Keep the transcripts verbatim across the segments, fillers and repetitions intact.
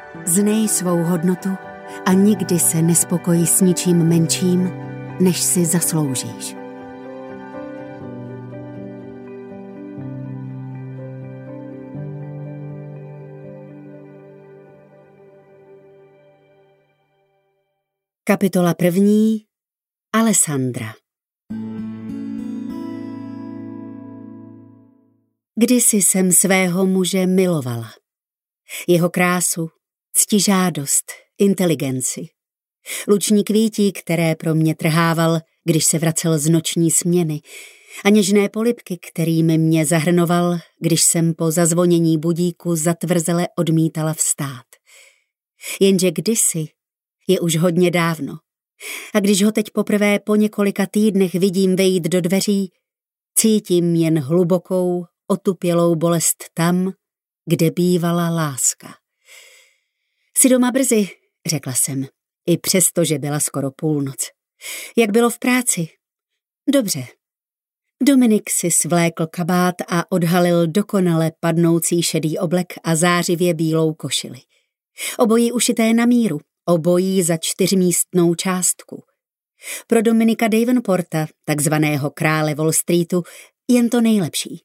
Znej svou hodnotu a nikdy se nespokojí s ničím menším, než si zasloužíš. Kapitola první. Alessandra. Kdysi jsem svého muže milovala. Jeho krásu, ctižádost, inteligenci. Luční kvítí, které pro mě trhával, když se vracel z noční směny, a něžné polibky, kterými mě zahrnoval, když jsem po zazvonění budíku zatvrzele odmítala vstát. Jenže kdysi je už hodně dávno. A když ho teď poprvé po několika týdnech vidím vejít do dveří, cítím jen hlubokou, otupělou bolest tam, kde bývala láska. Jsi doma brzy, řekla jsem, i přesto, že byla skoro půlnoc. Jak bylo v práci? Dobře. Dominik si svlékl kabát a odhalil dokonale padnoucí šedý oblek a zářivě bílou košili. Obojí ušité na míru, obojí za čtyřmístnou částku. Pro Dominika Davenporta, takzvaného krále Wall Streetu, jen to nejlepší.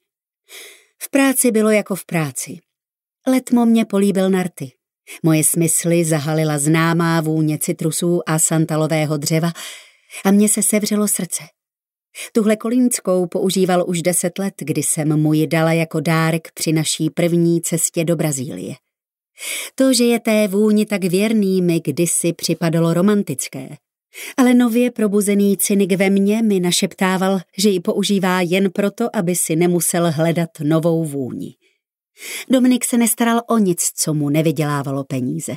V práci bylo jako v práci. Letmo mě políbil narty. Moje smysly zahalila známá vůně citrusů a santalového dřeva a mně se sevřelo srdce. Tuhle kolínskou používal už deset let, kdy jsem mu ji dala jako dárek při naší první cestě do Brazílie. To, že je té vůni tak věrný, mi kdysi připadalo romantické. Ale nově probuzený cynik ve mně mi našeptával, že ji používá jen proto, aby si nemusel hledat novou vůni. Dominik se nestaral o nic, co mu nevydělávalo peníze.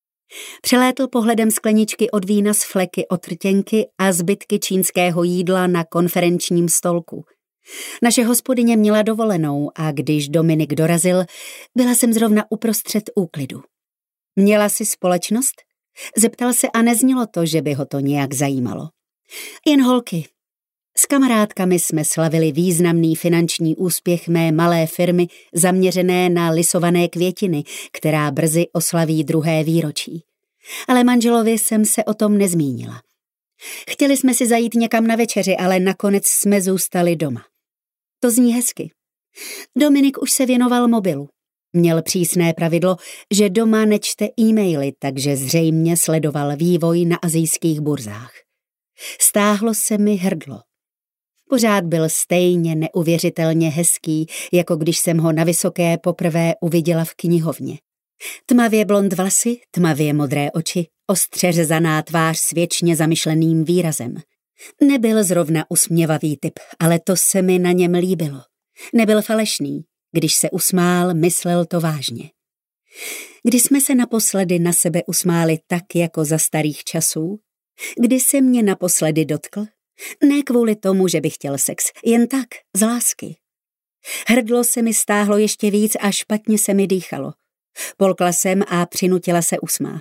Přelétl pohledem skleničky od vína z fleky od rtěnky a zbytky čínského jídla na konferenčním stolku. Naše hospodyně měla dovolenou a když Dominik dorazil, byla jsem zrovna uprostřed úklidu. Měla si společnost? Zeptal se a neznělo to, že by ho to nějak zajímalo. Jen holky. S kamarádkami jsme slavili významný finanční úspěch mé malé firmy zaměřené na lisované květiny, která brzy oslaví druhé výročí. Ale manželovi jsem se o tom nezmínila. Chtěli jsme si zajít někam na večeři, ale nakonec jsme zůstali doma. To zní hezky. Dominik už se věnoval mobilu. Měl přísné pravidlo, že doma nečte e-maily, takže zřejmě sledoval vývoj na asijských burzách. Stáhlo se mi hrdlo. Pořád byl stejně neuvěřitelně hezký, jako když jsem ho na Vysoké poprvé uviděla v knihovně. Tmavě blond vlasy, tmavě modré oči, ostře řezaná tvář s věčně zamyšleným výrazem. Nebyl zrovna usměvavý typ, ale to se mi na něm líbilo. Nebyl falešný. Když se usmál, myslel to vážně. Kdy jsme se naposledy na sebe usmáli tak, jako za starých časů? Kdy se mě naposledy dotkl? Ne kvůli tomu, že bych chtěl sex, jen tak, z lásky. Hrdlo se mi stáhlo ještě víc a špatně se mi dýchalo. Polkla jsem a přinutila se usmát.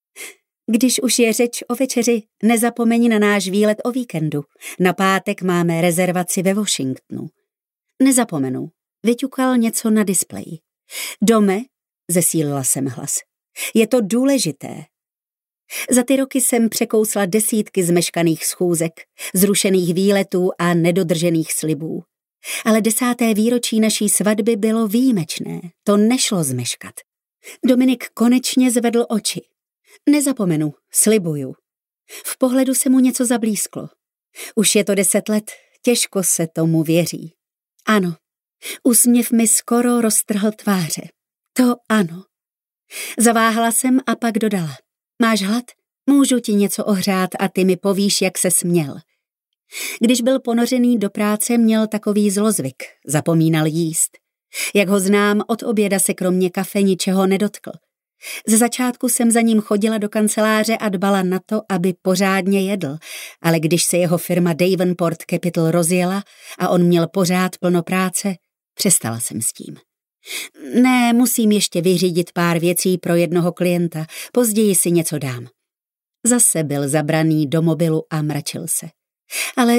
Když už je řeč o večeři, nezapomeň na náš výlet o víkendu. Na pátek máme rezervaci ve Washingtonu. Nezapomenu. Vyťukal něco na displeji. Dome, zesílila jsem hlas. Je to důležité. Za ty roky jsem překousla desítky zmeškaných schůzek, zrušených výletů a nedodržených slibů. Ale desáté výročí naší svatby bylo výjimečné. To nešlo zmeškat. Dominik konečně zvedl oči. Nezapomenu, slibuju. V pohledu se mu něco zablísklo. Už je to deset let, těžko se tomu věří. Ano. Úsměv mi skoro roztrhl tváře. To ano. Zaváhala jsem a pak dodala. Máš hlad? Můžu ti něco ohřát a ty mi povíš, jak se směl. Když byl ponořený do práce, měl takový zlozvyk. Zapomínal jíst. Jak ho znám, od oběda se kromě kafe ničeho nedotkl. Ze začátku jsem za ním chodila do kanceláře a dbala na to, aby pořádně jedl, ale když se jeho firma Davenport Capital rozjela a on měl pořád plno práce, přestala jsem s tím. Ne, musím ještě vyřídit pár věcí pro jednoho klienta, později si něco dám. Zase byl zabraný do mobilu a mračil se. Ale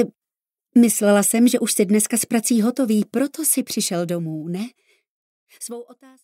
myslela jsem, že už si dneska s prací hotový, proto si přišel domů, ne? Svou otázku